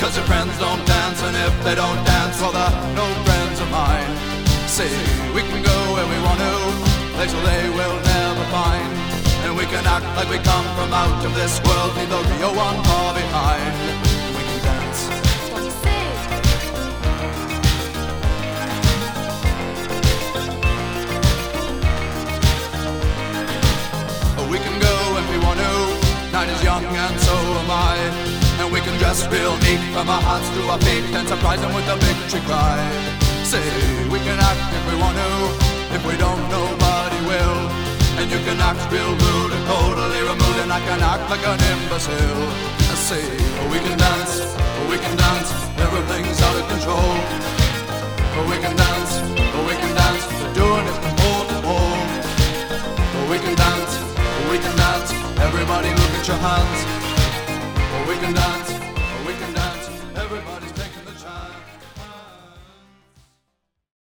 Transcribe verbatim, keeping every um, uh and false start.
Cause your friends don't dance, and if they don't dance, well they're no friends of mine. See, we can go where we want to, places they will never find. And we can act like we come from out of this world, leave the real one far behind. We can dance. We can go if we want to, night is young and so am I. And we can dress real neat from our hearts to our feet and surprise them with a victory cry. Say, we can act if we want to, if we don't nobody will. And you can act real rude and totally removed, and I can act like an imbecile. I say, we can dance, we can dance, everything's out of control. We can dance, we can dance, we're doing it from pole to pole. We can dance, we can dance, everybody look at your hands. We can dance.